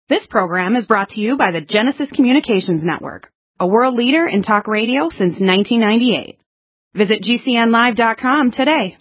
This program is brought to you by the Genesis Communications Network, a world leader in talk radio since 1998. Visit GCNlive.com today.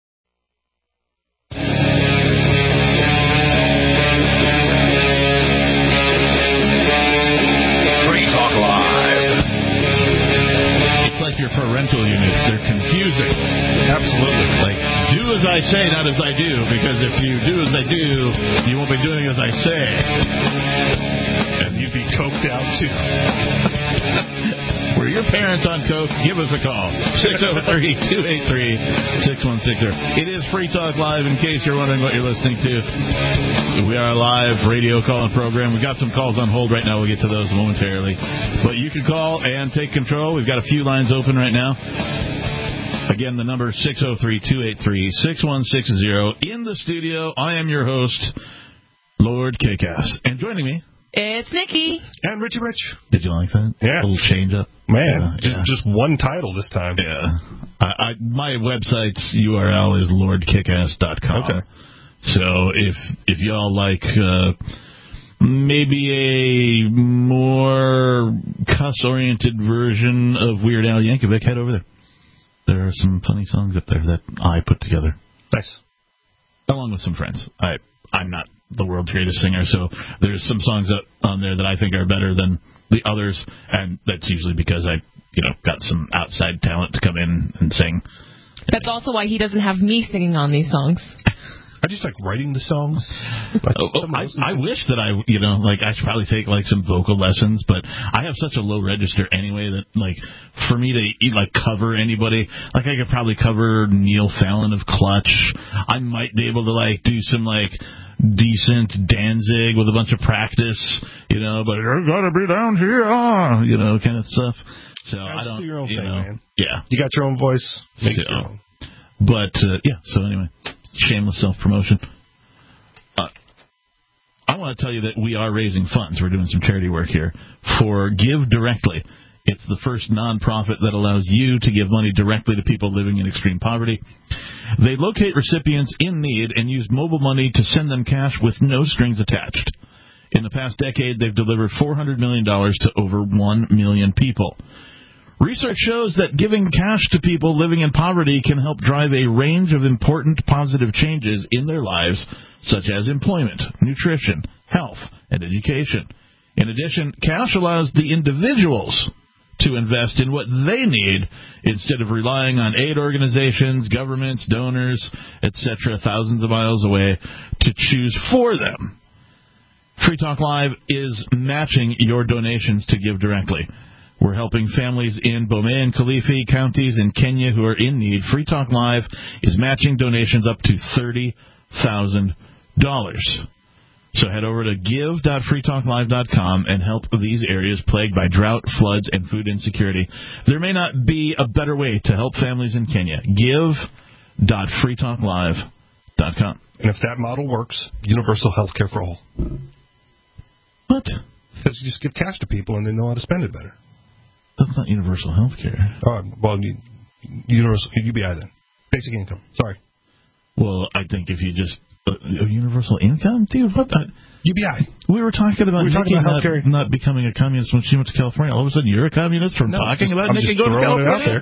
Free Talk Live. It's like your parental units. They're confusing. Absolutely. Like, do as I say, not as I do, because if you do as I do, you won't be doing as I say. And you'd be coked out, too. Were your parents on coke? Give us a call. 603-283-6160. It is Free Talk Live, in case you're wondering what you're listening to. We are a live radio call-in program. We've got some calls on hold right now. We'll get to those momentarily. But you can call and take control. We've got a few lines open right now. Again, the number is 603-283-6160. In the studio, I am your host, Lord Kickass. And joining me, it's Nikki. And Richie Rich. Did you like that? Yeah. A little change up. Man, just one title this time. Yeah. My website's URL is lordkickass.com. Okay. So if y'all like maybe a more cuss-oriented version of Weird Al Yankovic, head over there. There are some funny songs up there that I put together. Nice. Along with some friends. I'm not the world's greatest singer, so there's some songs on there that I think are better than the others, and that's usually because I, got some outside talent to come in and sing. That's also why he doesn't have me singing on these songs. I just like writing the songs. I wish that I should probably take some vocal lessons, but I have such a low register anyway that for me to cover anybody, I could probably cover Neil Fallon of Clutch. I might be able to do some decent Danzig with a bunch of practice, but you gotta be down here, kind of stuff. So I don't. Do your own thing, man. Yeah, you got your own voice. Make it your own. But so anyway. Shameless self-promotion. I want to tell you that we are raising funds. We're doing some charity work here for Give Directly. It's the first nonprofit that allows you to give money directly to people living in extreme poverty. They locate recipients in need and use mobile money to send them cash with no strings attached. In the past decade, they've delivered $400 million to over 1 million people. Research shows that giving cash to people living in poverty can help drive a range of important positive changes in their lives, such as employment, nutrition, health, and education. In addition, cash allows the individuals to invest in what they need instead of relying on aid organizations, governments, donors, etc., thousands of miles away to choose for them. Free Talk Live is matching your donations to Give Directly. We're helping families in Bomet and Kilifi counties in Kenya who are in need. Free Talk Live is matching donations up to $30,000. So head over to give.freetalklive.com and help these areas plagued by drought, floods, and food insecurity. There may not be a better way to help families in Kenya. Give.freetalklive.com. And if that model works, universal health care for all. What? Because you just give cash to people and they know how to spend it better. That's not universal health care. Well, universal UBI then. Basic income. Sorry. Well, I think if you just... universal income? Dude, what the... UBI. We were talking about Nikki not becoming a communist when she went to California. All of a sudden, you're a communist from talking about Nikki going to California?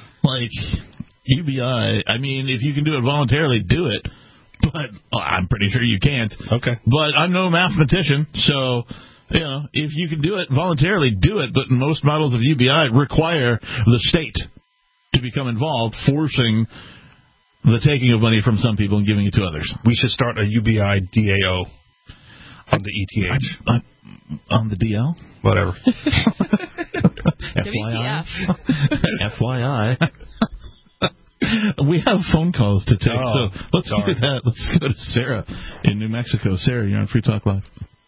UBI, I mean, if you can do it voluntarily, do it. But I'm pretty sure you can't. Okay. But I'm no mathematician, so... if you can do it voluntarily, do it. But most models of UBI require the state to become involved, forcing the taking of money from some people and giving it to others. We should start a UBI DAO on the ETH. On the DL? Whatever. FYI. FYI. We have phone calls to take, so let's do that. Let's go to Sarah in New Mexico. Sarah, you're on Free Talk Live.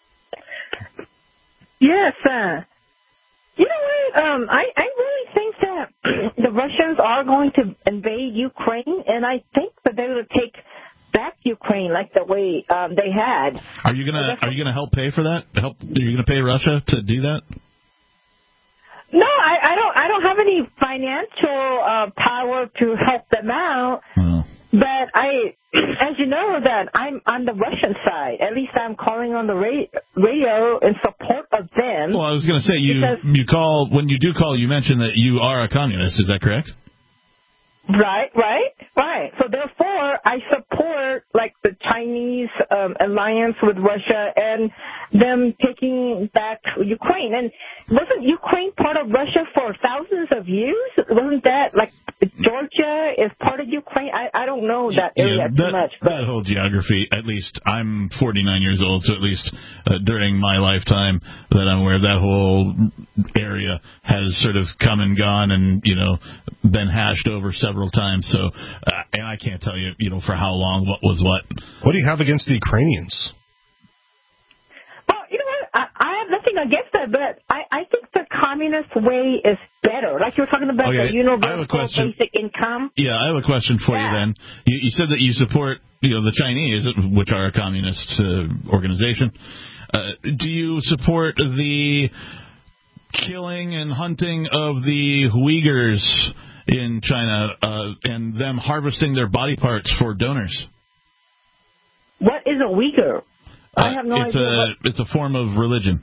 Yes, you know what? I really think that the Russians are going to invade Ukraine, and I think that they're going to take back Ukraine like the way they had. Are you gonna help pay for that? Are you gonna pay Russia to do that? No, I don't have any financial power to help them out. But as you know, that I'm on the Russian side. At least I'm calling on the radio in support of them. Well, I was going to say, you call, when you do call, you mention that you are a communist. Is that correct? Right. So therefore, I support like the Chinese alliance with Russia and them taking back Ukraine. And wasn't Ukraine part of Russia for thousands of years? Wasn't that like Georgia is part of Ukraine? I don't know that area too much. But that whole geography, at least I'm 49 years old, so at least during my lifetime that I'm aware, that whole area has sort of come and gone and, been hashed over several times. So, and I can't tell you, for how long, what was what. What do you have against the Ukrainians? Well, you know what? I have nothing against that, but I think the communist way is better. Like you were talking about the universal basic income. Yeah, I have a question for you then. You said that you support, the Chinese, which are a communist organization. Do you support the killing and hunting of the Uyghurs in China and them harvesting their body parts for donors? What is a Uyghur? I have no idea. It's a form of religion.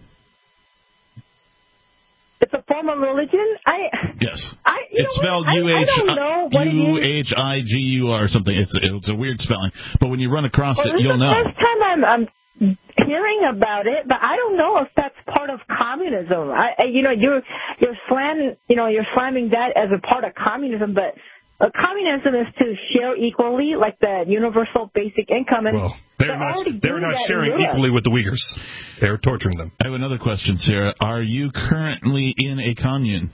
It's a form of religion? Yes. It's spelled UHIGUR or something. It's a weird spelling. But when you run across it, you'll know. This is the first time I'm hearing about it, but I don't know if that's part of communism. You're slamming that as a part of communism, but communism is to share equally, like the universal basic income. And well, they're not sharing equally with the Uyghurs. They're torturing them. I have another question, Sarah. Are you currently in a commune?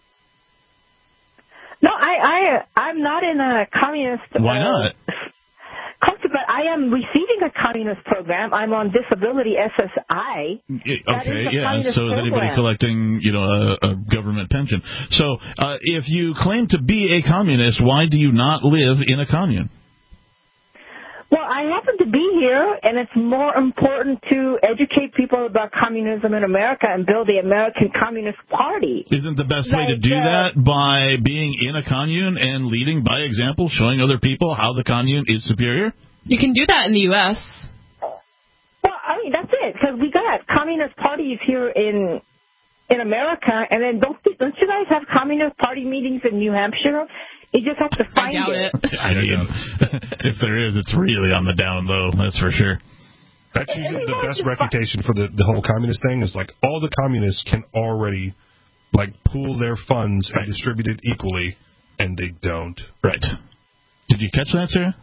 No, I'm not in a communist. Why not? Country, but I am receiving a communist program. I'm on disability SSI. Okay, yeah. So is anybody collecting, a government pension? So if you claim to be a communist, why do you not live in a commune? Well, I happen to be here, and it's more important to educate people about communism in America and build the American Communist Party. Isn't the best way to do that by being in a commune and leading by example, showing other people how the commune is superior? You can do that in the U.S. Well, I mean, that's it, because we got communist parties here in America, and then don't you guys have communist party meetings in New Hampshire? You just have to find it. I mean, if there is, it's really on the down low, that's for sure. That's usually the best reputation for the whole communist thing is like all the communists can already pool their funds and distribute it equally, and they don't. Right. Did you catch that, Sarah?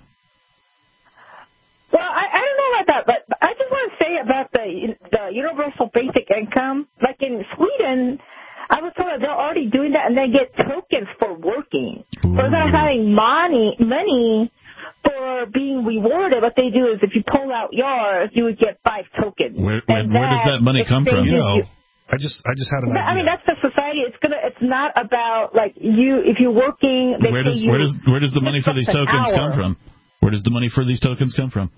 Well, I don't know about that, but I just want to say about the universal basic income. Like in Sweden, I was told they're already doing that, and they get tokens for working. Ooh. So they're having money for being rewarded. What they do is if you pull out yours, you would get 5 tokens. Where does that money come from? I just had an idea. I mean, that's the society. It's not about if you're working. Where does the money for these tokens come from? Where does the money for these tokens come from?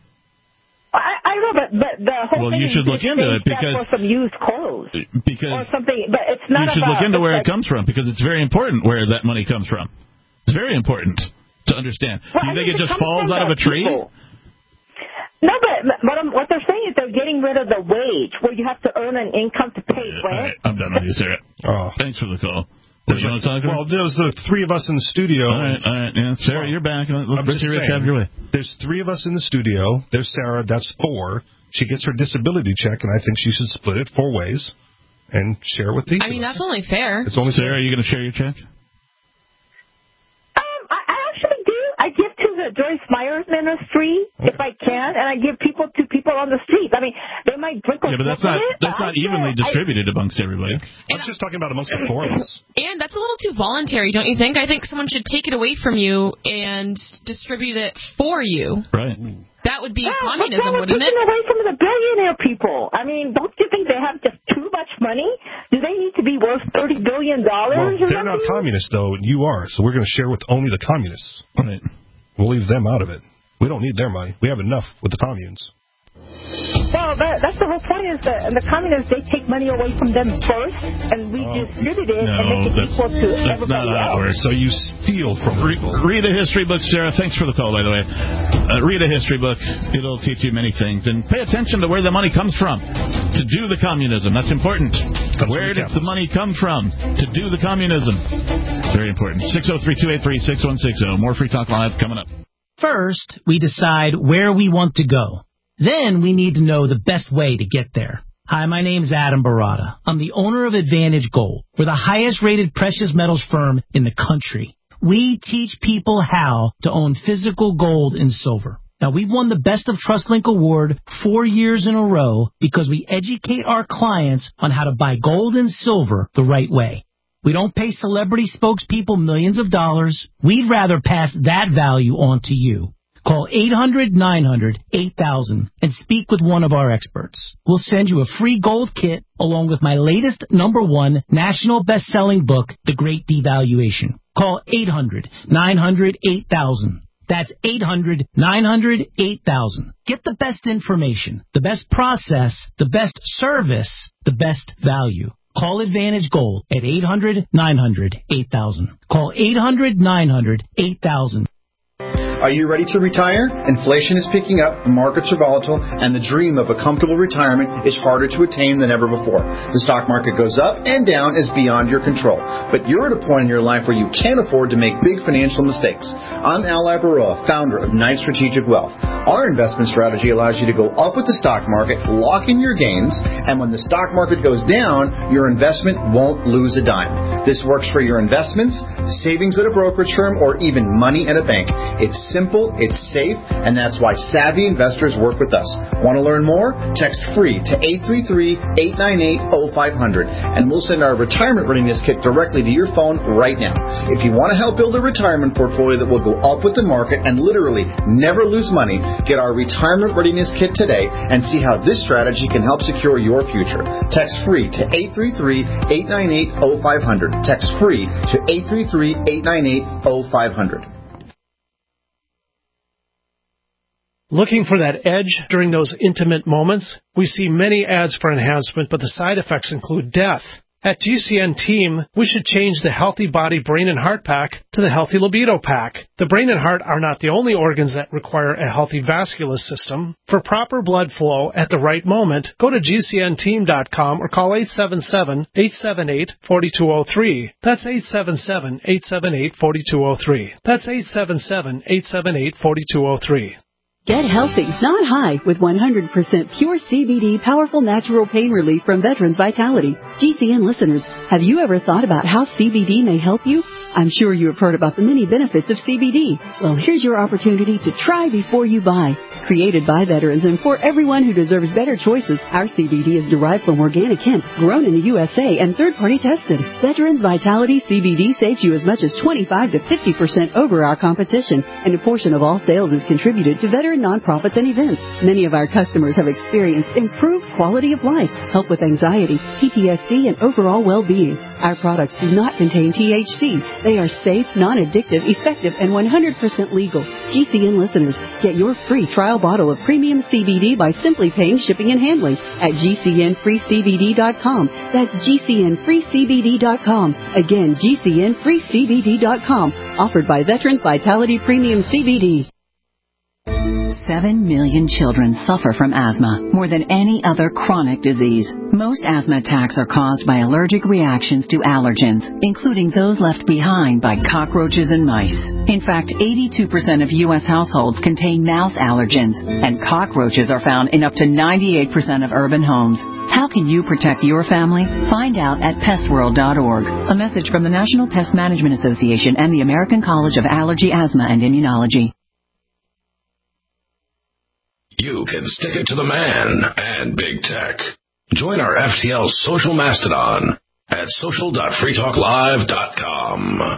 I don't know, but the whole thing you should look into it because for some used clothes or something. But it's not. You should look into where it comes from because it's very important where that money comes from. It's very important to understand. Well, do you think it just falls out of a tree? No, but what they're saying is they're getting rid of the wage where you have to earn an income to pay rent. All right, I'm done with you, Sarah. Thanks for the call. There's the 3 of us in the studio. All right. Yeah, Sarah, you're back. Let's Rich have your way. There's 3 of us in the studio. There's Sarah. That's 4. She gets her disability check, and I think she should split it 4 ways and share with the. I mean, that's only fair. It's only Sarah, are you going to share your check? I actually do. I give to the Joyce Myers Ministry if I can, and I give to people on the street. I mean, they might drink a but that's not evenly distributed amongst everybody. I was just talking about amongst the 4 of us. And that's a little too voluntary, don't you think? I think someone should take it away from you and distribute it for you. Right. That would be communism, wouldn't it? Taking away from the billionaire people. I mean, don't you think they have just too much money? Do they need to be worth $30 billion? Well, they're not communists, though, and you are, so we're going to share with only the communists. Right. We'll leave them out of it. We don't need their money. We have enough with the communes. Well, that's the whole point the communists, they take money away from them first, and we distribute it and make it equal to everybody else. So you steal from people. Read a history book, Sarah. Thanks for the call, by the way. Read a history book. It'll teach you many things. And pay attention to where the money comes from to do the communism. That's important. Where did the money come from to do the communism? Very important. 603-283-6160. More Free Talk Live coming up. First, we decide where we want to go. Then we need to know the best way to get there. Hi, my name's Adam Barada. I'm the owner of Advantage Gold. We're the highest-rated precious metals firm in the country. We teach people how to own physical gold and silver. Now, we've won the Best of TrustLink Award 4 years in a row because we educate our clients on how to buy gold and silver the right way. We don't pay celebrity spokespeople millions of dollars. We'd rather pass that value on to you. Call 800-900-8000 and speak with one of our experts. We'll send you a free gold kit along with my latest #1 national best-selling book, The Great Devaluation. Call 800-900-8000. That's 800-900-8000. Get the best information, the best process, the best service, the best value. Call Advantage Gold at 800-900-8000. Call 800-900-8000. Are you ready to retire? Inflation is picking up, the markets are volatile, and the dream of a comfortable retirement is harder to attain than ever before. The stock market goes up and down is beyond your control. But you're at a point in your life where you can't afford to make big financial mistakes. I'm Al Labaroa, founder of Knight Strategic Wealth. Our investment strategy allows you to go up with the stock market, lock in your gains, and when the stock market goes down, your investment won't lose a dime. This works for your investments, savings at a brokerage firm, or even money at a bank. It's simple, it's safe, and that's why savvy investors work with us. Want to learn more? Text FREE to 833-898-0500, and we'll send our retirement readiness kit directly to your phone right now. If you want to help build a retirement portfolio that will go up with the market and literally never lose money, get our retirement readiness kit today and see how this strategy can help secure your future. Text FREE to 833-898-0500. Text FREE to 833-898-0500. Looking for that edge during those intimate moments? We see many ads for enhancement, but the side effects include death. At GCN Team, we should change the Healthy Body Brain and Heart Pack to the Healthy Libido Pack. The brain and heart are not the only organs that require a healthy vascular system. For proper blood flow at the right moment, go to GCNteam.com or call 877-878-4203. That's 877-878-4203. That's 877-878-4203. Get healthy, not high, with 100% pure CBD powerful natural pain relief from Veterans Vitality. GCN listeners, have you ever thought about how CBD may help you? I'm sure you have heard about the many benefits of CBD. Well, here's your opportunity to try before you buy. Created by veterans and for everyone who deserves better choices, our CBD is derived from organic hemp, grown in the USA, and third-party tested. Veterans Vitality CBD saves you as much as 25 to 50% over our competition, and a portion of all sales is contributed to veteran nonprofits and events. Many of our customers have experienced improved quality of life, help with anxiety, PTSD, and overall well-being. Our products do not contain THC. They are safe, non-addictive, effective, and 100% legal. GCN listeners, get your free trial bottle of premium CBD by simply paying shipping and handling at GCNFreeCBD.com. That's GCNFreeCBD.com. Again, GCNFreeCBD.com. Offered by Veterans Vitality Premium CBD. 7 million children suffer from asthma, more than any other chronic disease. Most asthma attacks are caused by allergic reactions to allergens, including those left behind by cockroaches and mice. In fact, 82% of U.S. households contain mouse allergens, and cockroaches are found in up to 98% of urban homes. How can you protect your family? Find out at pestworld.org. A message from the National Pest Management Association and the American College of Allergy, Asthma, and Immunology. You can stick it to the man and big tech. Join our FTL social mastodon at social.freetalklive.com.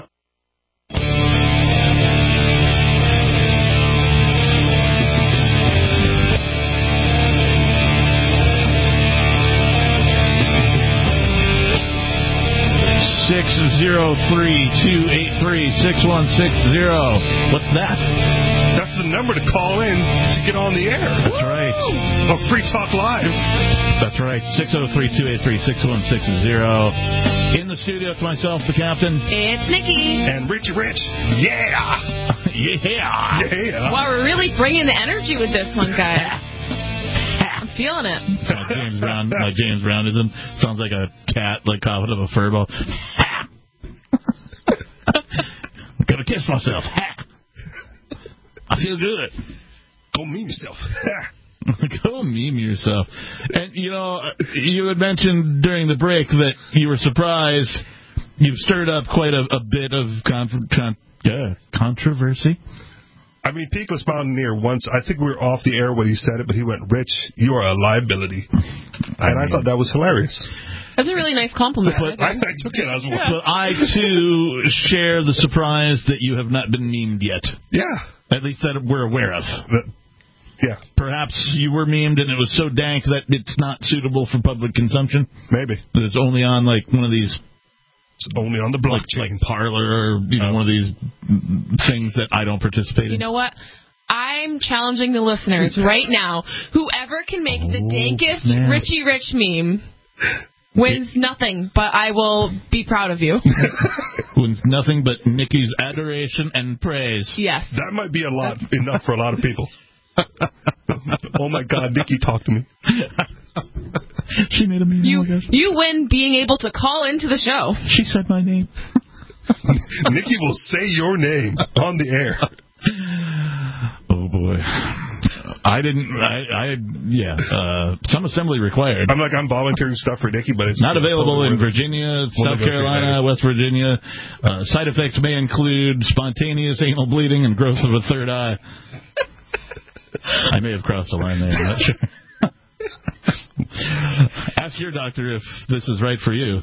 (603-283-6160). What's that? That's is the number to call in to get on the air. That's right. A Free Talk Live. That's right. 603-283-6160. In the studio, it's myself, the captain. It's Nikki. And Richie Rich. Yeah. Yeah. Wow, we're really bringing the energy with this one, guys. I'm feeling it. Like James Brownism. Sounds like a cat, like coughing up a fur ball. I'm gonna kiss myself. I feel good. Go meme yourself. Go meme yourself. And, you had mentioned during the break that you were surprised. You've stirred up quite a bit of controversy. I mean, Peakless Mountaineer once, I think we were off the air when he said it, but he went, Rich, you are a liability. I thought that was hilarious. That's a really nice compliment. But I took it as well. But I, too, share the surprise that you have not been memed yet. Yeah. At least that we're aware of. Yeah. Perhaps you were memed and it was so dank that it's not suitable for public consumption. Maybe. That it's only on, like, one of these... It's only on the blockchain. Like Parler or, one of these things that I don't participate in. You know what? I'm challenging the listeners right now. Whoever can make the dankest Richie Rich meme wins nothing, but I will be proud of you. Wins nothing but Nikki's adoration and praise. Yes. That might be enough for a lot of people. Oh, my God, Nikki talked to me. She made a meme. You win being able to call into the show. She said my name. Nikki will say your name on the air. Oh, boy. Some assembly required. I'm volunteering stuff for Nikki, but it's not available in Virginia, South Carolina, West Virginia. Side effects may include spontaneous anal bleeding and growth of a third eye. I may have crossed the line there. I'm not sure. Ask your doctor if this is right for you.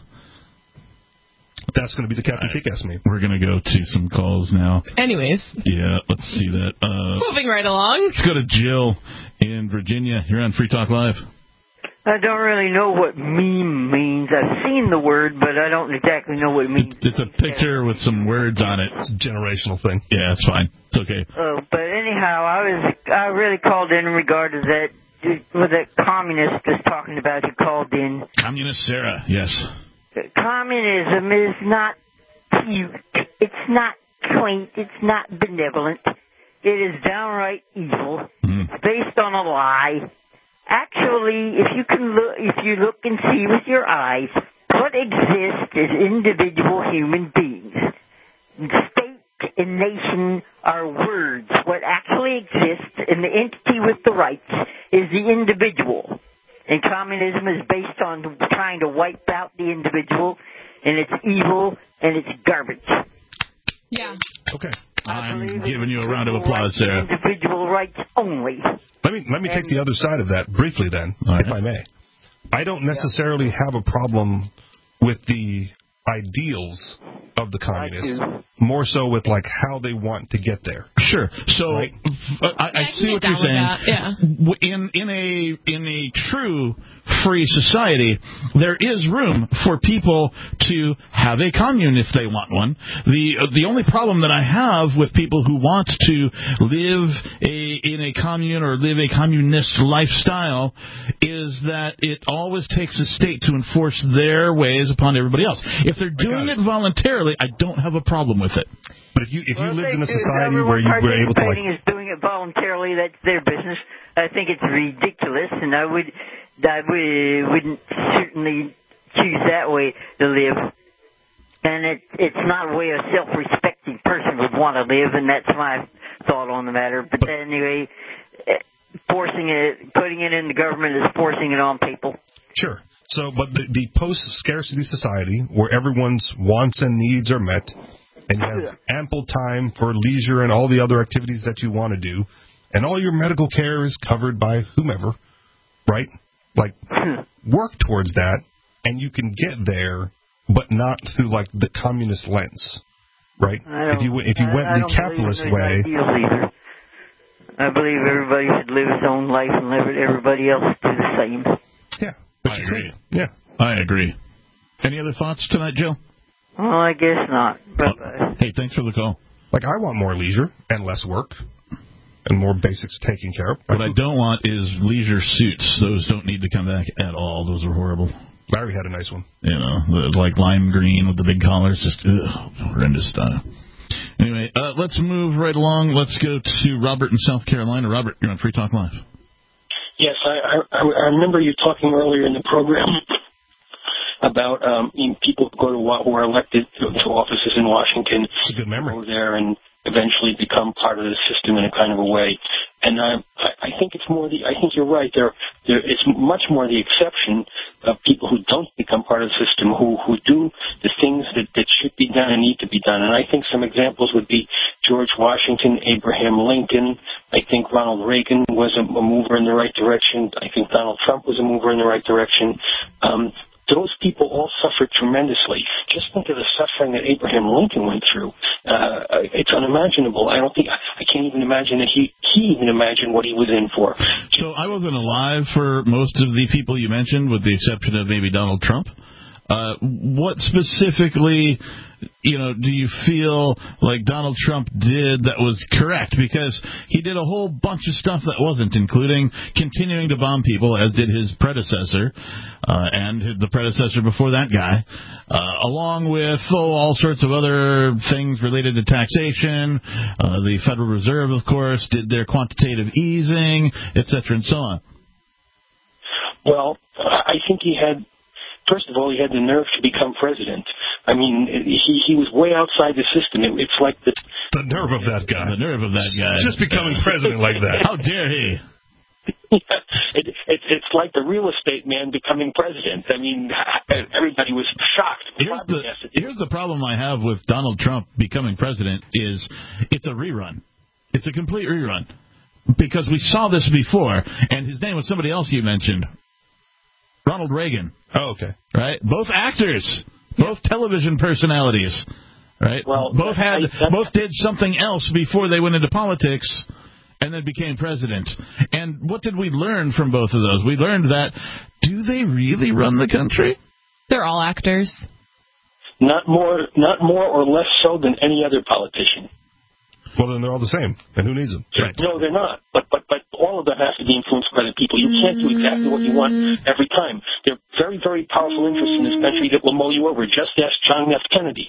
That's going to be the Captain Kick-Ass meme. We're going to go to some calls now. Anyways. Yeah, let's see that. Moving right along. Let's go to Jill in Virginia. You're on Free Talk Live. I don't really know what meme means. I've seen the word, but I don't exactly know what it means. It's a picture with some words on it. It's a generational thing. Yeah, it's fine. It's okay. But anyhow, I really called in regard to that. What that communist was talking about, who called in. Communist Sarah, yes. Communism is not cute. It's not quaint. It's not benevolent. It is downright evil. It's based on a lie. Actually, if you look and see with your eyes, what exists is individual human beings. State and nation are words. What actually exists, and the entity with the rights, is the individual. And communism is based on trying to wipe out the individual, and it's evil, and it's garbage. Yeah. Okay. I'm giving you a round of applause, Sarah. Individual rights only. Let me take the other side of that briefly then, if I may. I don't necessarily have a problem with the ideals of the communists, more so with like how they want to get there. Sure. So right? I see what you're saying. Yeah. In a true free society, there is room for people to have a commune if they want one. The only problem that I have with people who want to live in a commune or live a communist lifestyle is that it always takes a state to enforce their ways upon everybody else. If they're doing it voluntarily, I don't have a problem with it. But if you lived in a society where you were able to is doing it voluntarily, that's their business. I think it's ridiculous, and I wouldn't certainly choose that way to live. And it's not a way a self-respecting person would want to live, and that's my thought on the matter. But anyway, putting it in the government is forcing it on people. Sure. So, but the post-scarcity society, where everyone's wants and needs are met, and you have ample time for leisure and all the other activities that you want to do, and all your medical care is covered by whomever, right? Like, work towards that, and you can get there, but not through, like, the communist lens, right? If you went the capitalist way... I believe everybody should live his own life and let everybody else do the same. Yeah. I agree. Yeah. I agree. Any other thoughts tonight, Jill? Well, I guess not. Bye-bye. Hey, thanks for the call. Like, I want more leisure and less work. and more basics taken care of. What I don't want is leisure suits. Those don't need to come back at all. Those are horrible. Larry had a nice one. You know, like lime green with the big collars. Just horrendous style. Anyway, let's move right along. Let's go to Robert in South Carolina. Robert, you're on Free Talk Live. Yes, I remember you talking earlier in the program about people who are elected to offices in Washington. It's a good memory. Go there and eventually become part of the system in a kind of a way. And I think it's more I think you're right. It's much more the exception of people who don't become part of the system, who do the things that should be done and need to be done. And I think some examples would be George Washington, Abraham Lincoln. I think Ronald Reagan was a mover in the right direction. I think Donald Trump was a mover in the right direction. Those people all suffered tremendously. Just think of the suffering that Abraham Lincoln went through. It's unimaginable. I can't even imagine that he even imagined what he was in for. So I wasn't alive for most of the people you mentioned, with the exception of maybe Donald Trump. What specifically, do you feel like Donald Trump did that was correct? Because he did a whole bunch of stuff that wasn't, including continuing to bomb people, as did his predecessor, and the predecessor before that guy, along with all sorts of other things related to taxation. The Federal Reserve, of course, did their quantitative easing, et cetera, and so on. Well, I think he had... First of all, he had the nerve to become president. I mean, he was way outside the system. It's like the nerve of that guy. The nerve of that guy. Just becoming president like that. How dare he? It's like the real estate man becoming president. I mean, everybody was shocked. Here's the problem I have with Donald Trump becoming president is it's a rerun. It's a complete rerun. Because we saw this before, and his name was somebody else you mentioned. Ronald Reagan. Oh, okay. Right? Both actors. Both television personalities. Right? Well, both did something else before they went into politics and then became president. And what did we learn from both of those? We learned that, do they really run the country? They're all actors. Not more or less so than any other politician. Well, then they're all the same, and who needs them? Right. No, they're not. But all of them have to be influenced by the people. You can't do exactly what you want every time. There are very, very powerful interests in this country that will mow you over. Just ask John F. Kennedy.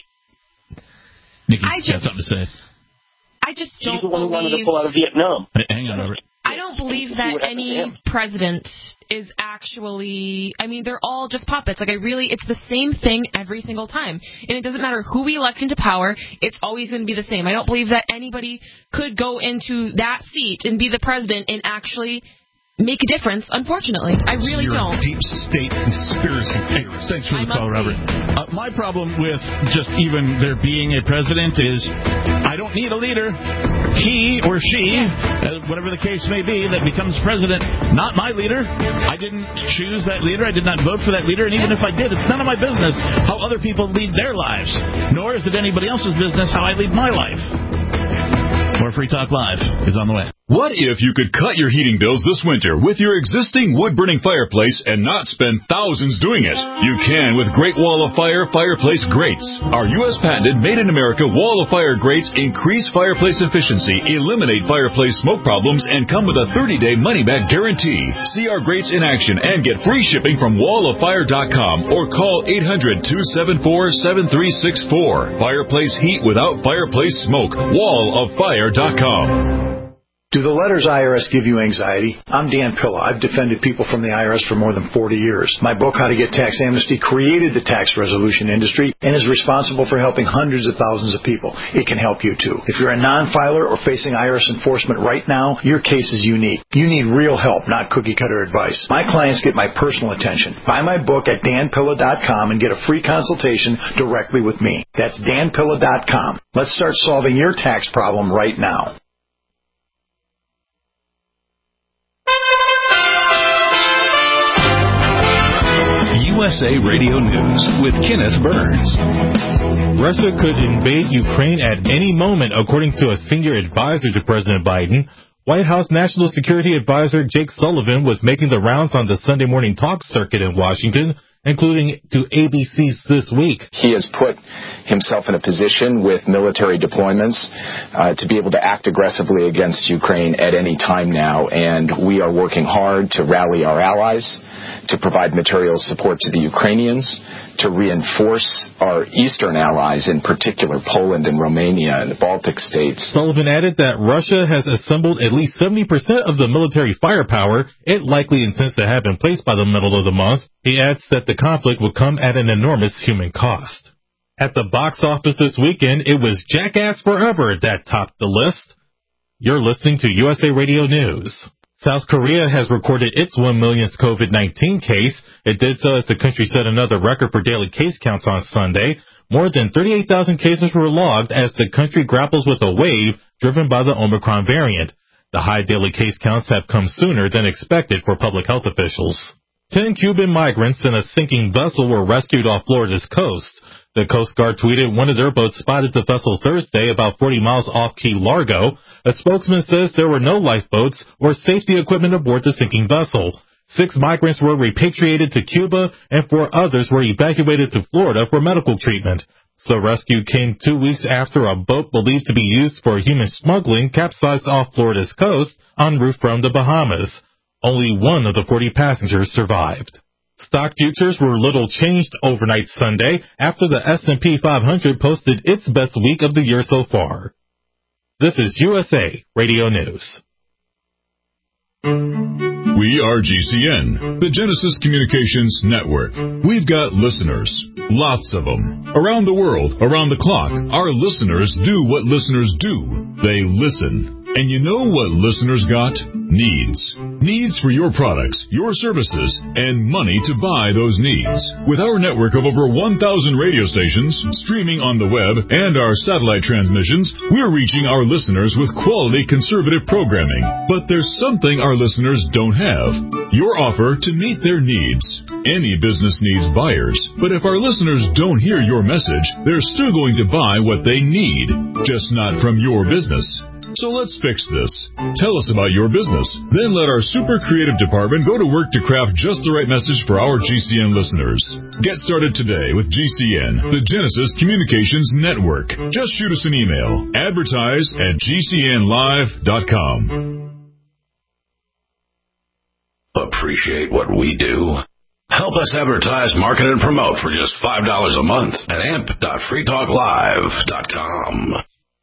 Nikki's got something to say. I just don't He's the one who wanted to pull out of Vietnam. Hang on, Robert. I don't believe that any president is actually... I mean, they're all just puppets. It's the same thing every single time. And it doesn't matter who we elect into power, it's always going to be the same. I don't believe that anybody could go into that seat and be the president and actually make a difference, unfortunately. I really don't. Deep state conspiracy theorist. Thanks for the call, Robert. My problem with just even there being a president is I don't need a leader. He or she, whatever the case may be, that becomes president, not my leader. I didn't choose that leader. I did not vote for that leader. And even if I did, it's none of my business how other people lead their lives. Nor is it anybody else's business how I lead my life. More Free Talk Live is on the way. What if you could cut your heating bills this winter with your existing wood-burning fireplace and not spend thousands doing it? You can with Great Wall of Fire fireplace grates. Our U.S. patented made-in-America Wall of Fire grates increase fireplace efficiency, eliminate fireplace smoke problems, and come with a 30-day money-back guarantee. See our grates in action and get free shipping from walloffire.com or call 800-274-7364. Fireplace heat without fireplace smoke. walloffire.com. Do the letters IRS give you anxiety? I'm Dan Pilla. I've defended people from the IRS for more than 40 years. My book, How to Get Tax Amnesty, created the tax resolution industry and is responsible for helping hundreds of thousands of people. It can help you, too. If you're a non-filer or facing IRS enforcement right now, your case is unique. You need real help, not cookie-cutter advice. My clients get my personal attention. Buy my book at danpilla.com and get a free consultation directly with me. That's danpilla.com. Let's start solving your tax problem right now. USA Radio News with Kenneth Burns. Russia could invade Ukraine at any moment, according to a senior advisor to President Biden. White House National Security Advisor Jake Sullivan was making the rounds on the Sunday morning talk circuit in Washington, including to ABC's This Week. He has put himself in a position with military deployments to be able to act aggressively against Ukraine at any time now, and we are working hard to rally our allies, to provide material support to the Ukrainians, to reinforce our eastern allies, in particular Poland and Romania and the Baltic states. Sullivan added that Russia has assembled at least 70% of the military firepower it likely intends to have in place by the middle of the month. He adds that the conflict will come at an enormous human cost. At the box office this weekend, it was Jackass Forever that topped the list. You're listening to USA Radio News. South Korea has recorded its 1 millionth COVID-19 case. It did so as the country set another record for daily case counts on Sunday. More than 38,000 cases were logged as the country grapples with a wave driven by the Omicron variant. The high daily case counts have come sooner than expected for public health officials. 10 Cuban migrants in a sinking vessel were rescued off Florida's coast. The Coast Guard tweeted one of their boats spotted the vessel Thursday about 40 miles off Key Largo. A spokesman says there were no lifeboats or safety equipment aboard the sinking vessel. 6 migrants were repatriated to Cuba and 4 others were evacuated to Florida for medical treatment. The rescue came 2 weeks after a boat believed to be used for human smuggling capsized off Florida's coast en route from the Bahamas. Only one of the 40 passengers survived. Stock futures were little changed overnight Sunday after the S&P 500 posted its best week of the year so far. This is USA Radio News. We are GCN, the Genesis Communications Network. We've got listeners, lots of them. Around the world, around the clock, our listeners do what listeners do. They listen. And you know what listeners got? Needs. Needs for your products, your services, and money to buy those needs. With our network of over 1,000 radio stations, streaming on the web, and our satellite transmissions, we're reaching our listeners with quality conservative programming. But there's something our listeners don't have. Your offer to meet their needs. Any business needs buyers, but if our listeners don't hear your message, they're still going to buy what they need, just not from your business. So let's fix this. Tell us about your business. Then let our super creative department go to work to craft just the right message for our GCN listeners. Get started today with GCN, the Genesis Communications Network. Just shoot us an email. Advertise@gcnlive.com. Appreciate what we do? Help us advertise, market, and promote for just $5 a month at amp.freetalklive.com.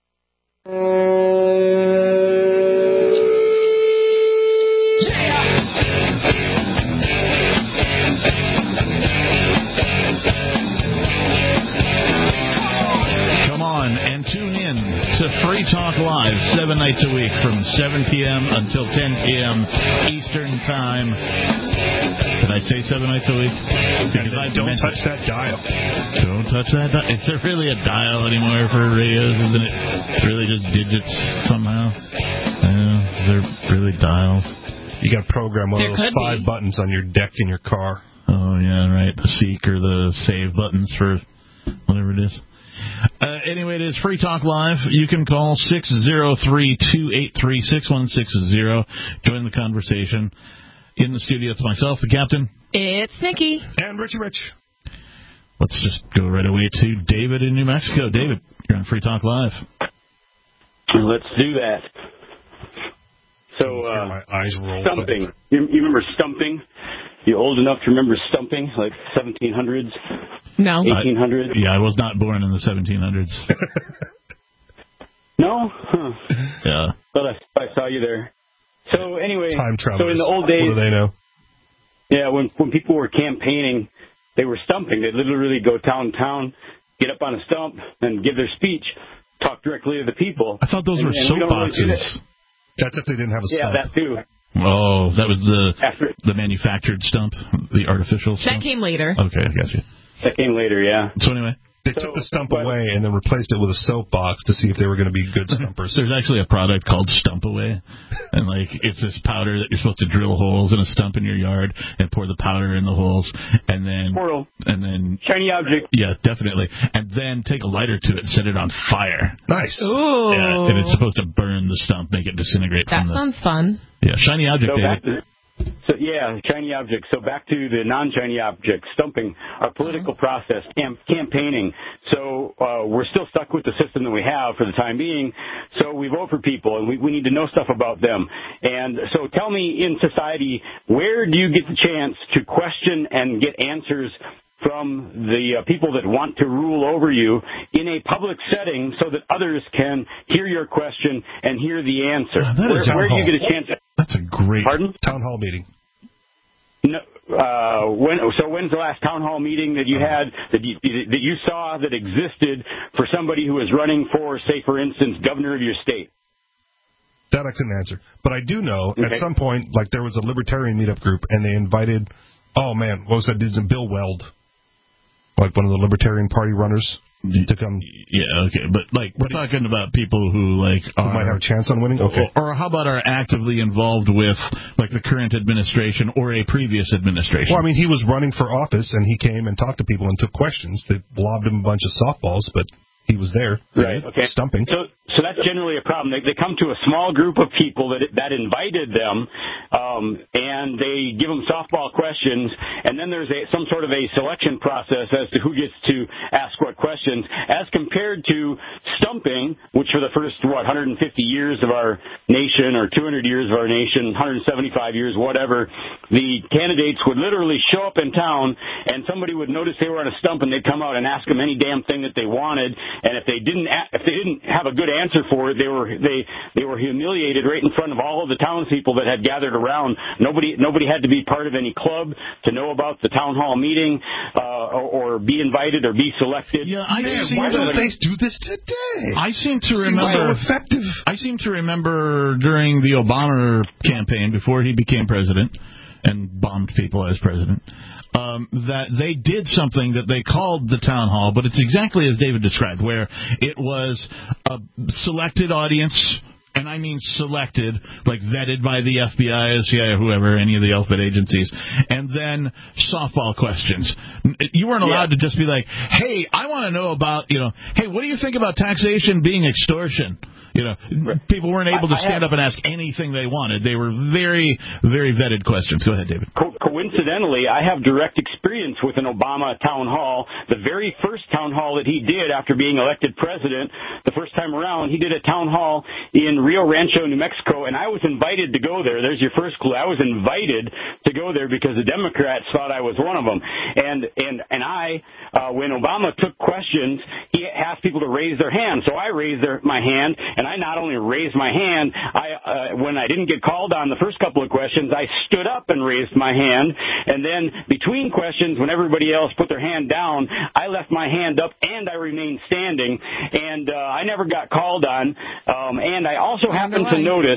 Come on and tune in to Free Talk Live 7 nights a week from 7 p.m. until 10 p.m. Eastern Time. Did I say 7 nights a week? Because don't touch that dial. Don't touch that dial. Is there really a dial anymore for radios? Isn't it really just digits somehow? Yeah, they're really dials. You got to program one of those 5 buttons on your deck in your car. Oh, yeah, right. The seek or the save buttons for whatever it is. Anyway, it is Free Talk Live. You can call 603-283-6160. Join the conversation. In the studio, it's myself, the captain. It's Nikki. And Richie Rich. Let's just go right away to David in New Mexico. David, you're on Free Talk Live. Let's do that. So, my eyes roll. stumping. You remember stumping? You old enough to remember stumping, like 1700s? No. 1800s? I was not born in the 1700s. No? Huh. Yeah. But I saw you there. So anyway, time travelers. So in the old days, what do they know? Yeah, when people were campaigning, they were stumping. They'd literally go town to town, get up on a stump, and give their speech, talk directly to the people. I thought those were soapboxes. That's if they didn't have a stump. Yeah, that too. Oh, that was the manufactured stump, the artificial stump? That came later. Okay, I got you. That came later, yeah. So anyway. They took the stump away and then replaced it with a soapbox to see if they were going to be good stumpers. There's actually a product called Stump Away, and it's this powder that you're supposed to drill holes in a stump in your yard and pour the powder in the holes, and then shiny object. Yeah, definitely, and then take a lighter to it and set it on fire. Nice. Ooh. Yeah, and it's supposed to burn the stump, make it disintegrate. That sounds fun. Yeah, shiny object. So So, yeah, shiny objects. So back to the non-shiny objects, stumping, our political process, campaigning. So we're still stuck with the system that we have for the time being. So we vote for people, and we need to know stuff about them. And so tell me, in society, where do you get the chance to question and get answers from the people that want to rule over you in a public setting so that others can hear your question and hear the answer? Where do you get a chance? That's a great town hall meeting. No, when's the last town hall meeting that you had that you saw that existed for somebody who was running for, say, for instance, governor of your state? That I couldn't answer. But I do know at some point, like, there was a libertarian meetup group, and they invited, what was that dude's name? Bill Weld, like one of the Libertarian Party runners, to come. Yeah, okay. But, like, we're talking about people who, like, who might have a chance on winning? Okay. Or how about are actively involved with, like, the current administration or a previous administration? Well, I mean, he was running for office, and he came and talked to people and took questions. They lobbed him a bunch of softballs, but he was there, stumping. So that's generally a problem. They come to a small group of people that invited them, and they give them softball questions, and then there's some sort of a selection process as to who gets to ask what questions, as compared to stumping, which for the first, 150 years of our nation, or 200 years of our nation, 175 years, whatever, the candidates would literally show up in town, and somebody would notice they were on a stump, and they'd come out and ask them any damn thing that they wanted. And if they didn't have a good answer for it, they were humiliated right in front of all of the townspeople that had gathered around. Nobody had to be part of any club to know about the town hall meeting, or be invited or be selected. Yeah, why don't they do this today? I seem to remember. So effective. I seem to remember during the Obama campaign, before he became president and bombed people as president, that they did something that they called the town hall, but it's exactly as David described, where it was a selected audience, and I mean selected, like vetted by the FBI, CIA, whoever, any of the alphabet agencies, and then softball questions. You weren't allowed to just be like, hey, I want to know about, hey, what do you think about taxation being extortion? People weren't able to stand up and ask anything they wanted. They were very, very vetted questions. Go ahead, David. Coincidentally, I have direct experience with an Obama town hall. The very first town hall that he did after being elected president, the first time around, he did a town hall in Rio Rancho, New Mexico, and I was invited to go there. There's your first clue. I was invited to go there because the Democrats thought I was one of them. And I, when Obama took questions, he asked people to raise their hand. So I raised my hand, and I not only raised my hand, when I didn't get called on the first couple of questions, I stood up and raised my hand. And then between questions, when everybody else put their hand down, I left my hand up and I remained standing. And I never got called on. And I also happened to notice,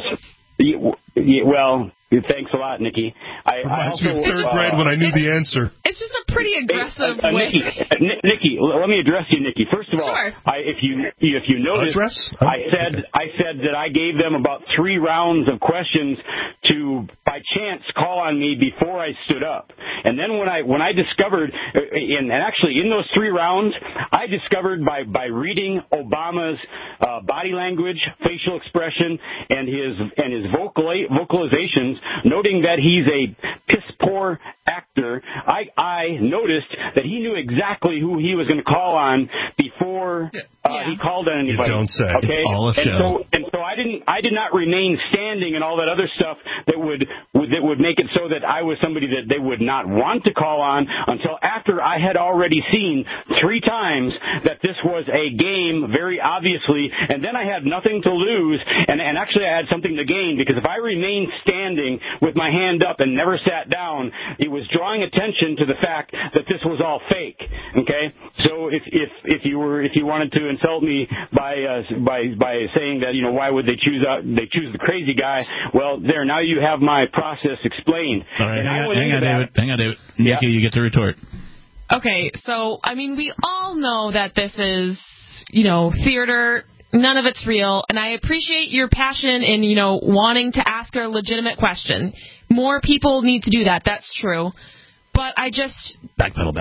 thanks a lot, Nikki. Reminds me of third grade when I knew the answer. It's just a pretty aggressive way. Nikki, let me address you, Nikki. First of all, sure. If you notice, I said that I gave them about 3 rounds of questions to, by chance, call on me before I stood up. And then when I discovered, and actually in those 3 rounds, I discovered by reading Obama's body language, facial expression, and his vocalizations, noting that he's a piss-poor actor, I noticed that he knew exactly who he was going to call on before he called on anybody. You don't say. Okay? It's all a show. And so I did not remain standing and all that other stuff that would make it so that I was somebody that they would not want to call on until after I had already seen 3 times that this was a game, very obviously, and then I had nothing to lose, and actually I had something to gain, because if I remained standing with my hand up and never sat down, it was drawing attention to the fact that this was all fake. Okay, so if you wanted to insult me by saying that, why would they choose the crazy guy? Well, now you have my process explained. All right, hang on, David. Nikki, you get to retort. Okay, so I mean, we all know that this is theater. None of it's real, and I appreciate your passion in wanting to ask a legitimate question. More people need to do that. That's true. But I just backpedal.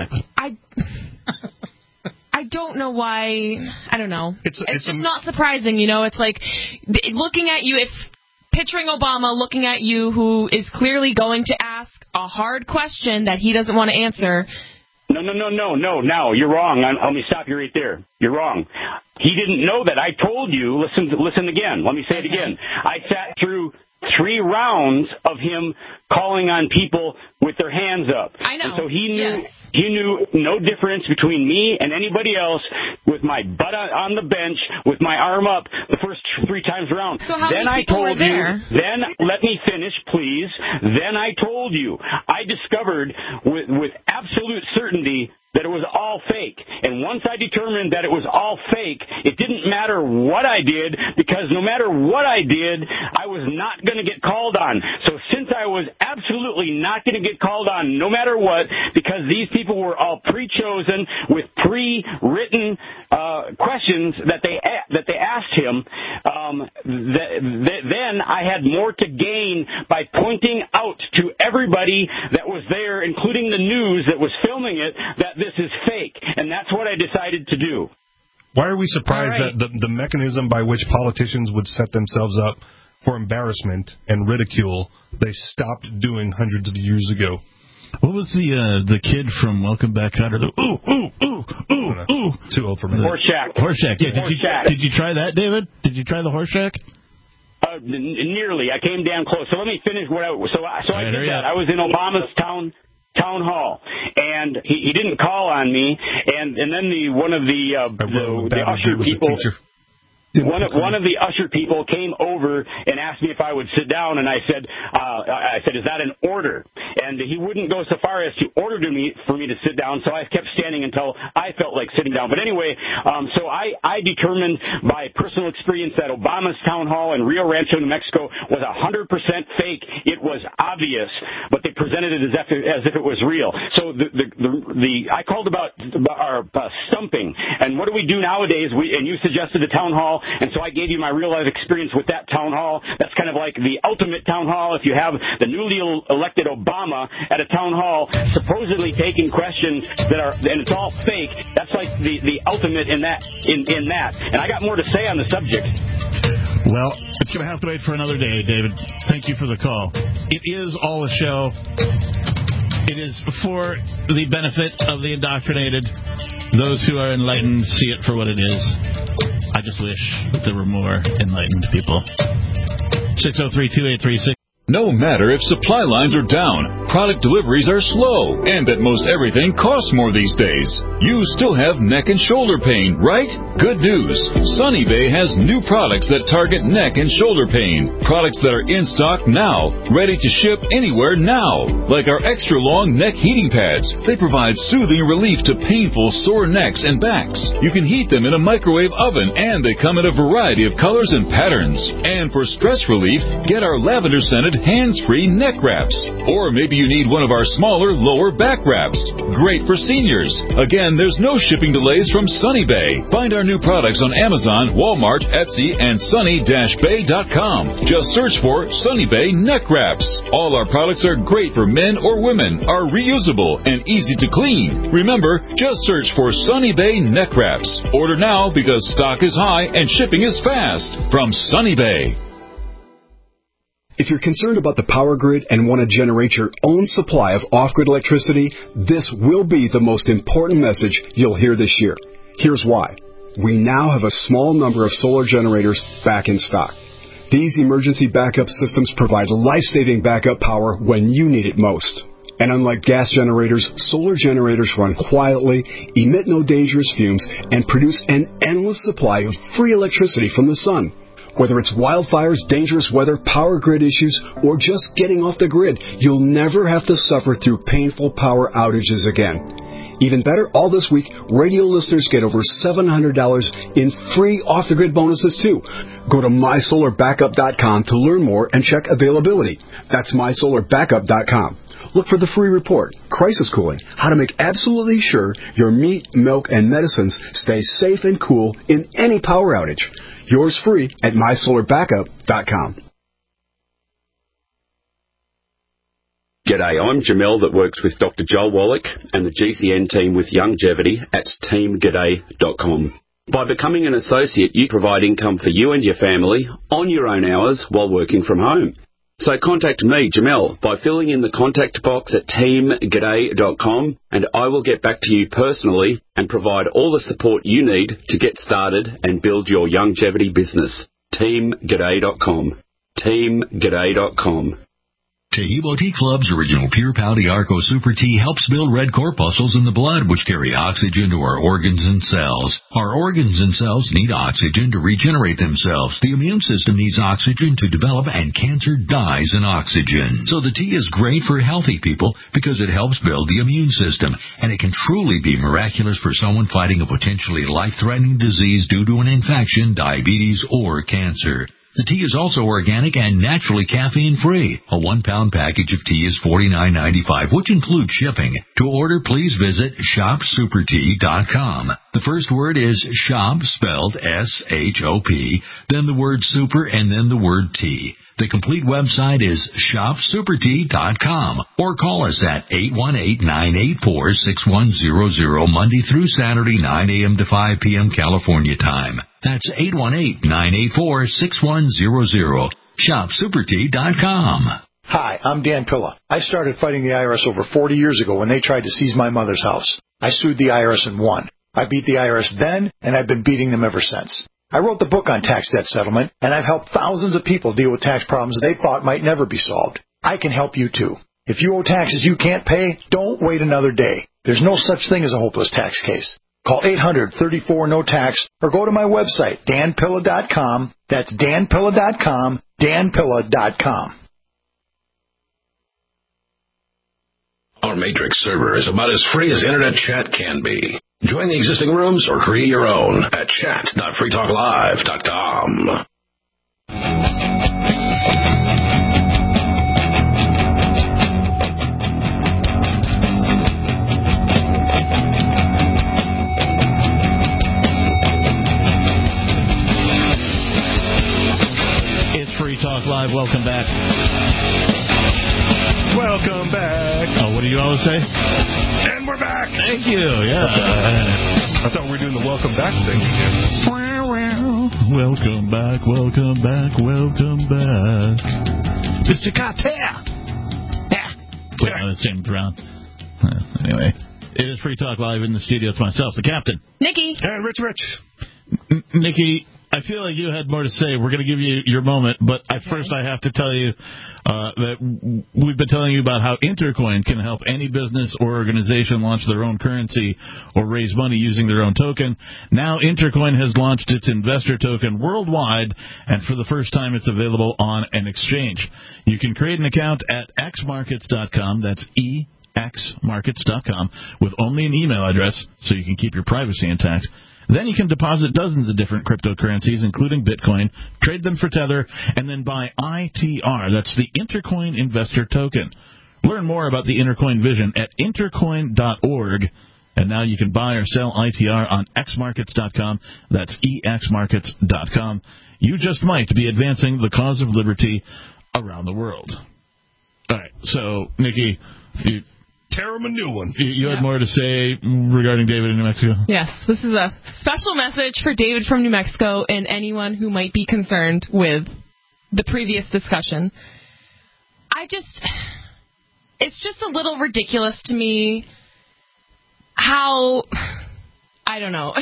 I don't know why. I don't know. It's just not surprising, It's like looking at you. If picturing Obama looking at you, who is clearly going to ask a hard question that he doesn't want to answer. No, you're wrong. Let me stop you right there. You're wrong. He didn't know that. I told you, listen again. Let me say it again. I sat through 3 rounds of him calling on people with their hands up. I know. And so he knew no difference between me and anybody else with my butt on the bench, with my arm up the first 3 times around. So how then many people were there? Then let me finish, please. Then I told you. I discovered with absolute certainty that it was all fake. And once I determined that it was all fake, it didn't matter what I did, because no matter what I did, I was not going to get called on. So since I was absolutely not going to get called on no matter what, because these people were all pre-chosen with pre-written questions that they asked him, then I had more to gain by pointing out to everybody that was there, including the news that was filming it, that this is fake. And that's what I decided to do. Why are we surprised that the mechanism by which politicians would set themselves up for embarrassment and ridicule, they stopped doing hundreds of years ago? What was the kid from Welcome Back, Kotter? Ooh. Too old for me. Horseshack. Yeah, did you try that, David? Did you try the Horseshack? Nearly. I came down close. So let me finish what I did that. I was in Obama's town hall, and he didn't call on me, and then one of the usher people. One of the usher people came over and asked me if I would sit down, and I said, "Is that an order?" And he wouldn't go so far as to order for me to sit down, so I kept standing until I felt like sitting down. But anyway, so I determined by personal experience that Obama's town hall in Rio Rancho, New Mexico, was 100% fake. It was obvious, but they presented it as if it was real. So I called about our stumping, and what do we do nowadays? And you suggested the town hall. And so I gave you my real-life experience with that town hall. That's kind of like the ultimate town hall. If you have the newly elected Obama at a town hall supposedly taking questions and it's all fake, that's like the ultimate in that. And I got more to say on the subject. Well, it's going to have to wait for another day, David. Thank you for the call. It is all a show. It is for the benefit of the indoctrinated. Those who are enlightened see it for what it is. I just wish that there were more enlightened people. 603-2836. No matter if supply lines are down, product deliveries are slow, and that most everything costs more these days, you still have neck and shoulder pain, right? Good news. Sunny Bay has new products that target neck and shoulder pain. Products that are in stock now, ready to ship anywhere now. Like our extra long neck heating pads. They provide soothing relief to painful sore necks and backs. You can heat them in a microwave oven, and they come in a variety of colors and patterns. And for stress relief, get our lavender scented hands-free neck wraps. Or maybe you need one of our smaller lower back wraps. Great for seniors. Again, there's no shipping delays from Sunny Bay. Find our new products on Amazon, Walmart, Etsy, and sunny-bay.com. Just search for Sunny Bay neck wraps. All our products are great for men or women, are reusable, and easy to clean. Remember, just search for Sunny Bay neck wraps. Order now because stock is high and shipping is fast. From Sunny Bay. If you're concerned about the power grid and want to generate your own supply of off-grid electricity, this will be the most important message you'll hear this year. Here's why. We now have a small number of solar generators back in stock. These emergency backup systems provide life-saving backup power when you need it most. And unlike gas generators, solar generators run quietly, emit no dangerous fumes, and produce an endless supply of free electricity from the sun. Whether it's wildfires, dangerous weather, power grid issues, or just getting off the grid, you'll never have to suffer through painful power outages again. Even better, all this week, radio listeners get over $700 in free off-the-grid bonuses, too. Go to MySolarBackup.com to learn more and check availability. That's MySolarBackup.com. Look for the free report, Crisis Cooling, how to make absolutely sure your meat, milk, and medicines stay safe and cool in any power outage. Yours free at MySolarBackup.com. G'day, I'm Jamel that works with Dr. Joel Wallach and the GCN team with Longevity at teamg'day.com. By becoming an associate, you provide income for you and your family on your own hours while working from home. So contact me, Jamel, by filling in the contact box at teamg'day.com, and I will get back to you personally and provide all the support you need to get started and build your longevity business. teamg'day.com. teamg'day.com. Tahibo Tea Club's original Pure Pau Arco Super Tea helps build red corpuscles in the blood, which carry oxygen to our organs and cells. Our organs and cells need oxygen to regenerate themselves. The immune system needs oxygen to develop, and cancer dies in oxygen. So the tea is great for healthy people because it helps build the immune system, and it can truly be miraculous for someone fighting a potentially life-threatening disease due to an infection, diabetes, or cancer. The tea is also organic and naturally caffeine-free. A 1-pound package of tea is $49.95, which includes shipping. To order, please visit shopsupertea.com. The first word is shop, spelled S-H-O-P, then the word super, and then the word tea. The complete website is shopsupertea.com, or call us at 818-984-6100, Monday through Saturday, 9 a.m. to 5 p.m. California time. That's 818-984-6100. shopsupertea.com. Hi, I'm Dan Pilla. I started fighting the IRS over 40 years ago when they tried to seize my mother's house. I sued the IRS and won. I beat the IRS then, and I've been beating them ever since. I wrote the book on tax debt settlement, and I've helped thousands of people deal with tax problems they thought might never be solved. I can help you too. If you owe taxes you can't pay, don't wait another day. There's no such thing as a hopeless tax case. Call 800-34-NO-TAX or go to my website, danpilla.com. That's danpilla.com, danpilla.com. Our Matrix server is about as free as internet chat can be. Join the existing rooms or create your own at chat.freetalklive.com. It's Free Talk Live. Welcome back. Welcome back. Oh, what do you always say? And we're back. Thank you. Yeah. I thought we were doing the welcome back thing again. Welcome back. Welcome back. Welcome back. Mr. Carter. Yeah. Wait, no, that seemed around. Anyway, it is Free Talk Live in the studio. It's myself, the captain. Nikki. And Rich. Nikki, I feel like you had more to say. We're going to give you your moment, but first I have to tell you that we've been telling you about how Intercoin can help any business or organization launch their own currency or raise money using their own token. Now Intercoin has launched its investor token worldwide, and for the first time it's available on an exchange. You can create an account at xmarkets.com. That's exmarkets.com with only an email address so you can keep your privacy intact. Then you can deposit dozens of different cryptocurrencies, including Bitcoin, trade them for Tether, and then buy ITR. That's the Intercoin Investor Token. Learn more about the Intercoin vision at intercoin.org. And now you can buy or sell ITR on xmarkets.com. That's exmarkets.com. You just might be advancing the cause of liberty around the world. All right, so, Nikki, tear him a new one. You had more to say regarding David in New Mexico? Yes, this is a special message for David from New Mexico and anyone who might be concerned with the previous discussion. It's just a little ridiculous to me how, I don't know.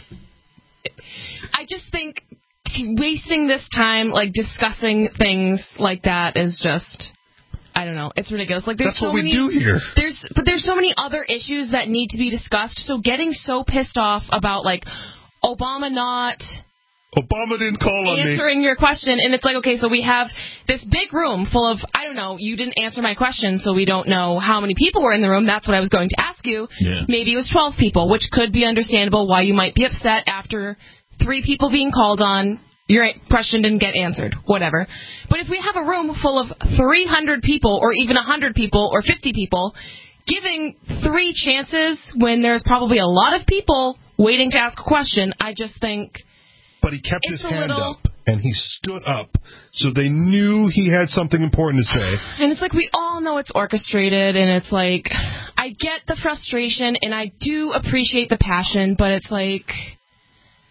I just think wasting this time, discussing things like that is just, I don't know. It's ridiculous. That's what we do here. There's so many other issues that need to be discussed. So getting so pissed off about Obama didn't call on me answering your question, and it's okay, so we have this big room full of, I don't know, you didn't answer my question, so we don't know how many people were in the room. That's what I was going to ask you. Yeah. Maybe it was 12 people, which could be understandable why you might be upset after 3 people being called on. Your question didn't get answered, whatever. But if we have a room full of 300 people or even 100 people or 50 people, giving 3 chances when there's probably a lot of people waiting to ask a question, I just think... But he kept his hand up, and he stood up, so they knew he had something important to say. And it's we all know it's orchestrated, and it's I get the frustration, and I do appreciate the passion, but it's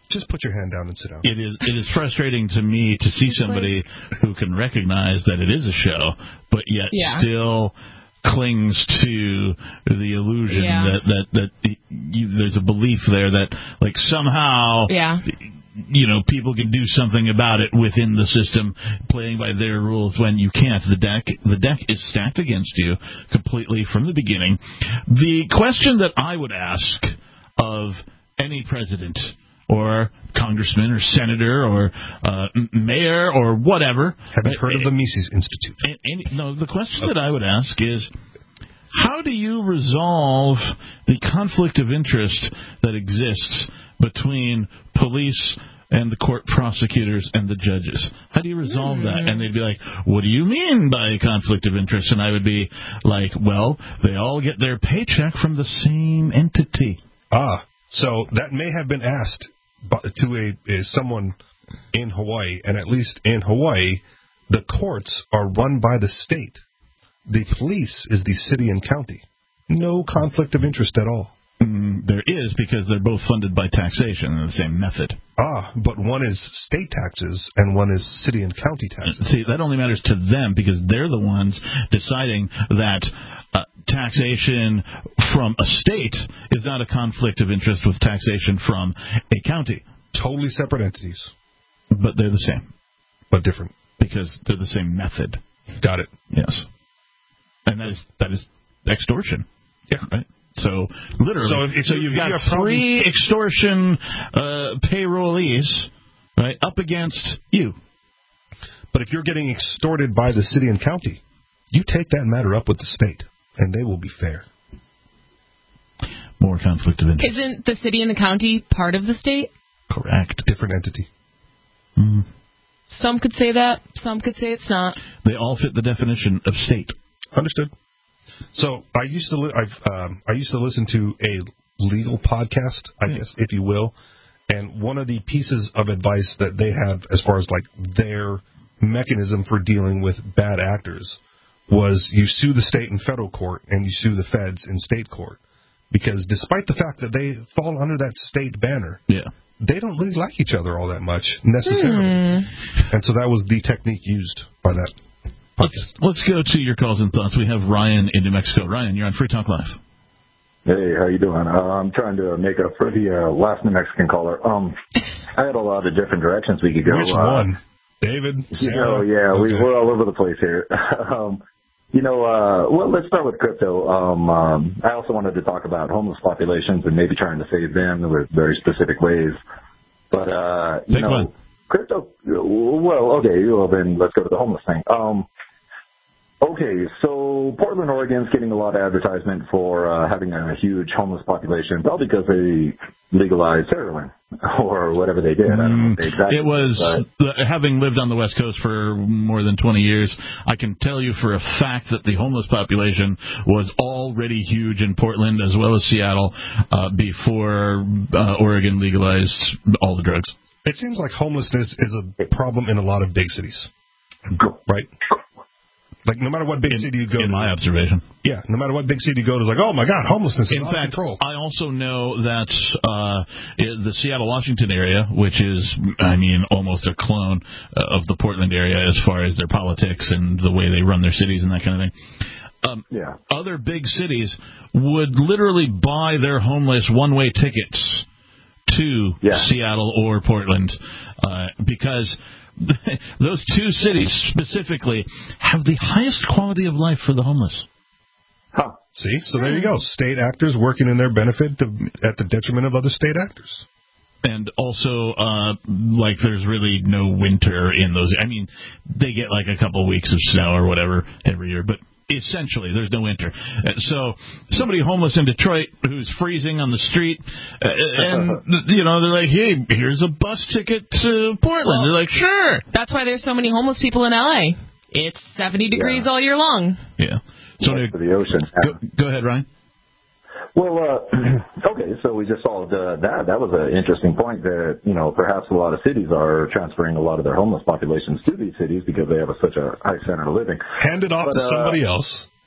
Just put your hand down and sit down. It is frustrating to me to see somebody who can recognize that it is a show, but yet still clings to the illusion that there's a belief there that like somehow people can do something about it within the system, playing by their rules when you can't. The deck is stacked against you completely from the beginning. The question that I would ask of any president or congressman or senator or mayor or whatever. Have you heard of the Mises Institute? No, the question that I would ask is, how do you resolve the conflict of interest that exists between police and the court prosecutors and the judges? How do you resolve that? And they'd be like, what do you mean by conflict of interest? And I would be like, well, they all get their paycheck from the same entity. So that may have been asked to someone in Hawaii, and at least in Hawaii, the courts are run by the state. The police is the city and county. No conflict of interest at all. There is, because they're both funded by taxation in the same method. But one is state taxes and one is city and county taxes. See, that only matters to them because they're the ones deciding that taxation from a state is not a conflict of interest with taxation from a county. Totally separate entities. But they're the same. But different. Because they're the same method. Got it. Yes. And that is extortion. Yeah. Right? So, literally, so you've got three extortion payrollees, right, up against you. But if you're getting extorted by the city and county, you take that matter up with the state, and they will be fair. More conflict of interest. Isn't the city and the county part of the state? Correct. Different entity. Some could say that. Some could say it's not. They all fit the definition of state. Understood. So I used to listen to a legal podcast, I guess, if you will, and one of the pieces of advice that they have as far as like their mechanism for dealing with bad actors was you sue the state in federal court and you sue the feds in state court, because despite the fact that they fall under that state banner, they don't really like each other all that much necessarily, and so that was the technique used by that. Let's go to your calls and thoughts. We have Ryan in New Mexico. Ryan, you're on Free Talk Live. Hey, how you doing? I'm trying to make up for the last New Mexican caller. I had a lot of different directions we could go. Which one? David? Sarah? We're all over the place here. Well, let's start with crypto. I also wanted to talk about homeless populations and maybe trying to save them with very specific ways. But, crypto, then let's go to the homeless thing. Okay, so Portland, Oregon's getting a lot of advertisement for having a huge homeless population, probably because they legalized heroin or whatever they did. I don't know exactly. It was, having lived on the West Coast for more than 20 years, I can tell you for a fact that the homeless population was already huge in Portland as well as Seattle before Oregon legalized all the drugs. It seems like homelessness is a problem in a lot of big cities, right? Like, no matter what big city you go to. In my observation. Yeah, no matter what big city you go to, it's like, oh, my God, homelessness is out of control. I also know that the Seattle-Washington area, which is, almost a clone of the Portland area as far as their politics and the way they run their cities and that kind of thing. Other big cities would literally buy their homeless one-way tickets to Seattle or Portland because those two cities specifically have the highest quality of life for the homeless. See? So there you go. State actors working in their benefit at the detriment of other state actors. And also, there's really no winter in those. They get like a couple weeks of snow or whatever every year, but essentially, there's no winter. So somebody homeless in Detroit who's freezing on the street, and, they're like, hey, here's a bus ticket to Portland. They're like, sure. That's why there's so many homeless people in L.A. It's 70 degrees all year long. Yeah. So to the ocean. Go ahead, Ryan. Well, okay, so we just saw that. That was an interesting point that, perhaps a lot of cities are transferring a lot of their homeless populations to these cities because they have such a high standard of living. Hand it off to somebody else.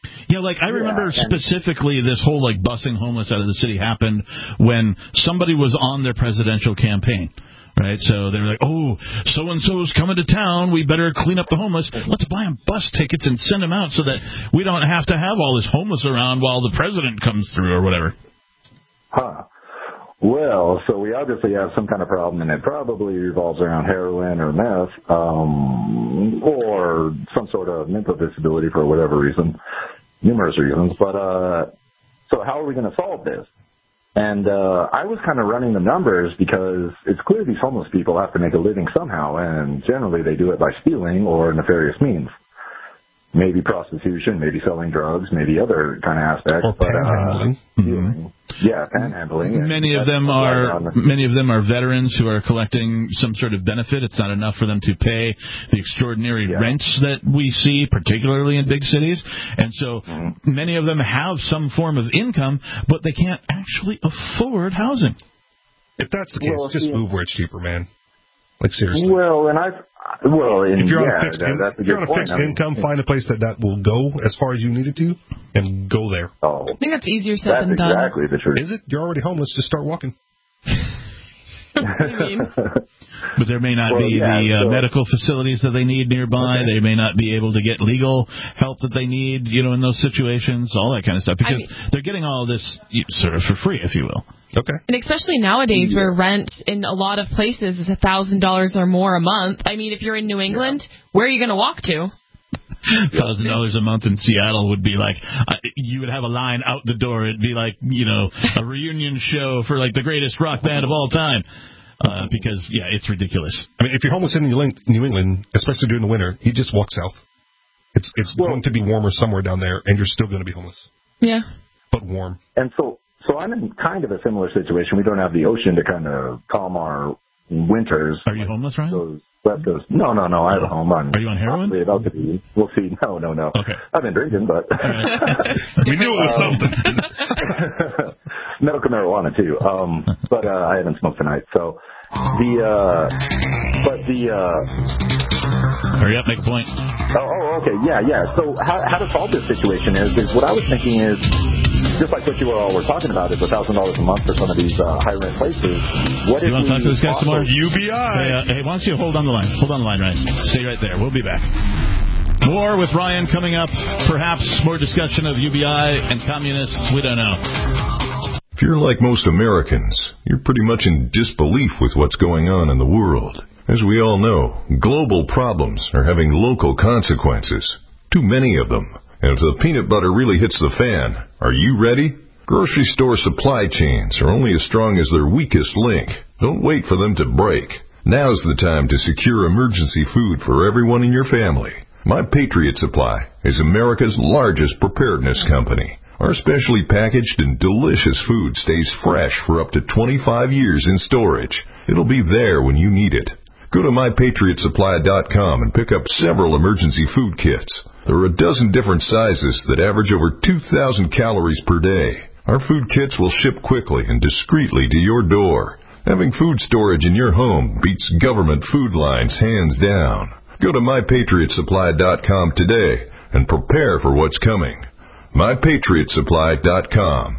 Yeah, like I remember specifically this whole like busing homeless out of the city happened when somebody was on their presidential campaign. Right, so they're like, oh, so-and-so's coming to town, we better clean up the homeless. Let's buy them bus tickets and send them out so that we don't have to have all this homeless around while the president comes through or whatever. Huh. Well, so we obviously have some kind of problem, and it probably revolves around heroin or meth, or some sort of mental disability for whatever reason, numerous reasons. But so how are we going to solve this? And I was kind of running the numbers because it's clear these homeless people have to make a living somehow, and generally they do it by stealing or nefarious means. Maybe prostitution, maybe selling drugs, maybe other kind of aspects. Or panhandling. Yeah, panhandling. Many of them are veterans who are collecting some sort of benefit. It's not enough for them to pay the extraordinary rents that we see, particularly in big cities. And so many of them have some form of income, but they can't actually afford housing. If that's the case, just move where it's cheaper, man. Like, seriously. If you're on a fixed income, find a place that will go as far as you need it to, and go there. Oh, I think that's easier said than done. That's exactly the truth. Is it? You're already homeless. Just start walking. But there may not be the medical facilities that they need nearby. They may not be able to get legal help that they need, in those situations, all that kind of stuff, because they're getting all of this sort of for free, if you will. Okay. And especially nowadays where rent in a lot of places is $1,000 or more a month. I mean, if you're in New England, where are you going to walk to? $1,000 a month in Seattle would be like, you would have a line out the door. It'd be like, a reunion show for like the greatest rock band of all time. Because, it's ridiculous. I mean, if you're homeless in New England, especially during the winter, you just walk south. It's going to be warmer somewhere down there, and you're still going to be homeless. Yeah. But warm. And so I'm in kind of a similar situation. We don't have the ocean to kind of calm our winters. Are you homeless, Ryan? No. I have a home. Are you on heroin? About to be. We'll see. No. Okay. I've been drinking, but we knew it was something. Medical marijuana too. But I haven't smoked tonight. So hurry up, make a point. Okay. Yeah. So how to solve this situation is what I was thinking is, just like what you all were talking about, is $1,000 a month for some of these high-rent places. What you want to talk to this guy some more? UBI. Hey, why don't you hold on the line? Hold on the line, Ryan. Stay right there. We'll be back. More with Ryan coming up. Perhaps more discussion of UBI and communists. We don't know. If you're like most Americans, you're pretty much in disbelief with what's going on in the world. As we all know, global problems are having local consequences. Too many of them. And if the peanut butter really hits the fan, are you ready? Grocery store supply chains are only as strong as their weakest link. Don't wait for them to break. Now's the time to secure emergency food for everyone in your family. My Patriot Supply is America's largest preparedness company. Our specially packaged and delicious food stays fresh for up to 25 years in storage. It'll be there when you need it. Go to MyPatriotSupply.com and pick up several emergency food kits. There are a dozen different sizes that average over 2,000 calories per day. Our food kits will ship quickly and discreetly to your door. Having food storage in your home beats government food lines hands down. Go to MyPatriotSupply.com today and prepare for what's coming. MyPatriotSupply.com.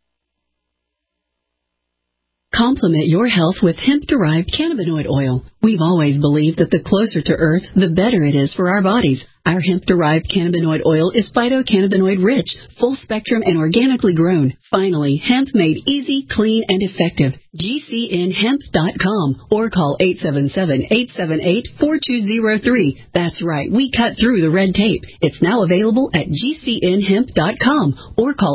Complement your health with hemp-derived cannabinoid oil. We've always believed that the closer to Earth, the better it is for our bodies. Our hemp-derived cannabinoid oil is phytocannabinoid-rich, full-spectrum, and organically grown. Finally, hemp made easy, clean, and effective. GCNhemp.com or call 877-878-4203. That's right, we cut through the red tape. It's now available at GCNhemp.com or call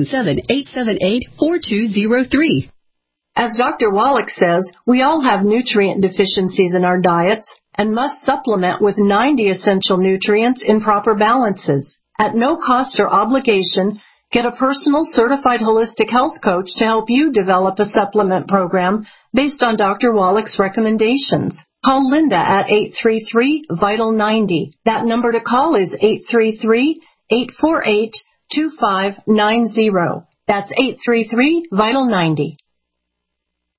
877-878-4203. As Dr. Wallach says, we all have nutrient deficiencies in our diets and must supplement with 90 essential nutrients in proper balances. At no cost or obligation, get a personal certified holistic health coach to help you develop a supplement program based on Dr. Wallach's recommendations. Call Linda at 833-VITAL-90. That number to call is 833-848-2590. That's 833-VITAL-90.